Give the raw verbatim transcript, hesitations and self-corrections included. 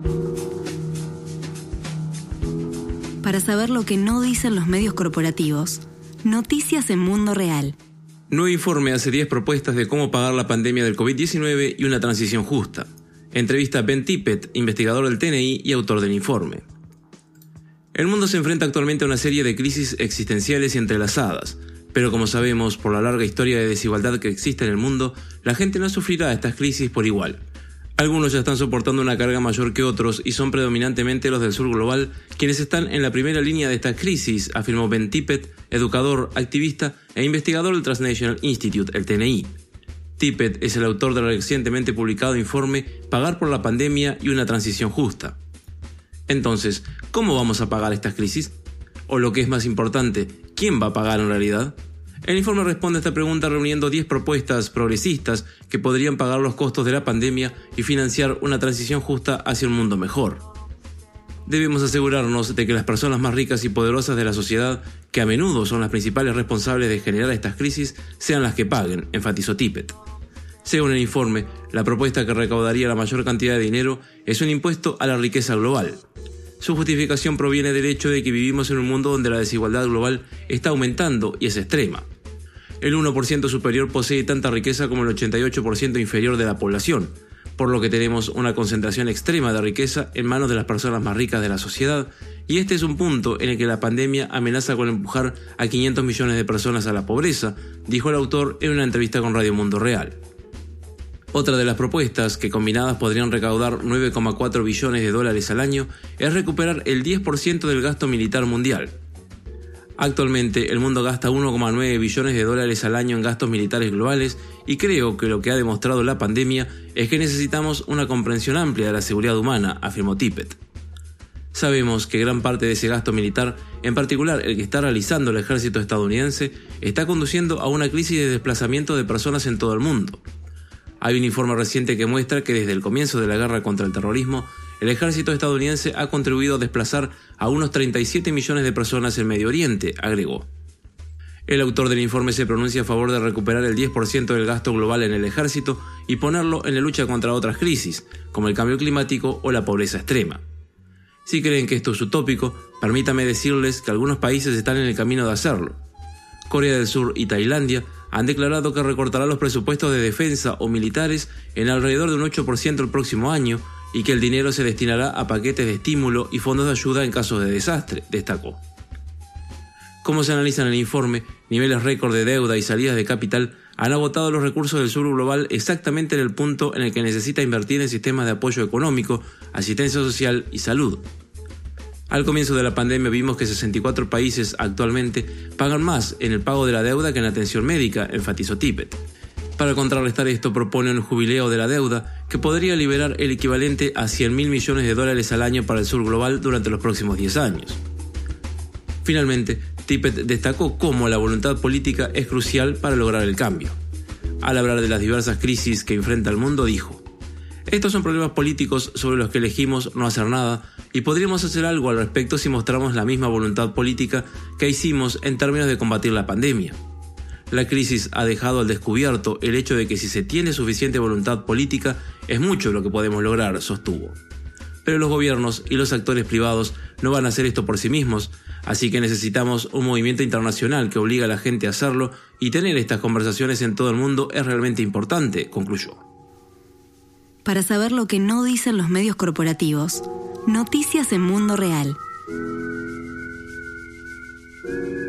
Para saber lo que no dicen los medios corporativos, noticias en Mundo Real. Nuevo informe hace diez propuestas de cómo pagar la pandemia del covid diecinueve y una transición justa. Entrevista a Ben Tippett, investigador del T N I y autor del informe. El mundo se enfrenta actualmente a una serie de crisis existenciales y entrelazadas, pero como sabemos, por la larga historia de desigualdad que existe en el mundo, la gente no sufrirá estas crisis por igual. Algunos ya están soportando una carga mayor que otros y son predominantemente los del sur global quienes están en la primera línea de esta crisis, afirmó Ben Tippett, educador, activista e investigador del Transnational Institute, el T N I. Tippett es el autor del recientemente publicado informe Pagar por la pandemia y una transición justa. Entonces, ¿cómo vamos a pagar estas crisis? O lo que es más importante, ¿quién va a pagar en realidad? El informe responde a esta pregunta reuniendo diez propuestas progresistas que podrían pagar los costos de la pandemia y financiar una transición justa hacia un mundo mejor. Debemos asegurarnos de que las personas más ricas y poderosas de la sociedad, que a menudo son las principales responsables de generar estas crisis, sean las que paguen, enfatizó Tippett. Según el informe, la propuesta que recaudaría la mayor cantidad de dinero es un impuesto a la riqueza global. Su justificación proviene del hecho de que vivimos en un mundo donde la desigualdad global está aumentando y es extrema. El uno por ciento superior posee tanta riqueza como el ochenta y ocho por ciento inferior de la población, por lo que tenemos una concentración extrema de riqueza en manos de las personas más ricas de la sociedad, y este es un punto en el que la pandemia amenaza con empujar a quinientos millones de personas a la pobreza, dijo el autor en una entrevista con Radio Mundo Real. Otra de las propuestas, que combinadas podrían recaudar nueve coma cuatro billones de dólares al año, es recuperar el diez por ciento del gasto militar mundial. Actualmente, el mundo gasta uno coma nueve billones de dólares al año en gastos militares globales y creo que lo que ha demostrado la pandemia es que necesitamos una comprensión amplia de la seguridad humana, afirmó Tippett. Sabemos que gran parte de ese gasto militar, en particular el que está realizando el ejército estadounidense, está conduciendo a una crisis de desplazamiento de personas en todo el mundo. Hay un informe reciente que muestra que desde el comienzo de la guerra contra el terrorismo, el ejército estadounidense ha contribuido a desplazar a unos treinta y siete millones de personas en Medio Oriente, agregó. El autor del informe se pronuncia a favor de recuperar el diez por ciento del gasto global en el ejército y ponerlo en la lucha contra otras crisis, como el cambio climático o la pobreza extrema. Si creen que esto es utópico, permítame decirles que algunos países están en el camino de hacerlo. Corea del Sur y Tailandia han declarado que recortará los presupuestos de defensa o militares en alrededor de un ocho por ciento el próximo año y que el dinero se destinará a paquetes de estímulo y fondos de ayuda en casos de desastre, destacó. Como se analiza en el informe, niveles récord de deuda y salidas de capital han agotado los recursos del sur global exactamente en el punto en el que necesita invertir en sistemas de apoyo económico, asistencia social y salud. Al comienzo de la pandemia vimos que sesenta y cuatro países actualmente pagan más en el pago de la deuda que en la atención médica, enfatizó Tippett. Para contrarrestar esto propone un jubileo de la deuda que podría liberar el equivalente a cien mil millones de dólares al año para el sur global durante los próximos diez años. Finalmente, Tippett destacó cómo la voluntad política es crucial para lograr el cambio. Al hablar de las diversas crisis que enfrenta el mundo, dijo: "Estos son problemas políticos sobre los que elegimos no hacer nada y podríamos hacer algo al respecto si mostramos la misma voluntad política que hicimos en términos de combatir la pandemia. La crisis ha dejado al descubierto el hecho de que si se tiene suficiente voluntad política, es mucho lo que podemos lograr", sostuvo. Pero los gobiernos y los actores privados no van a hacer esto por sí mismos, así que necesitamos un movimiento internacional que obligue a la gente a hacerlo y tener estas conversaciones en todo el mundo es realmente importante, concluyó. Para saber lo que no dicen los medios corporativos, noticias en Mundo Real.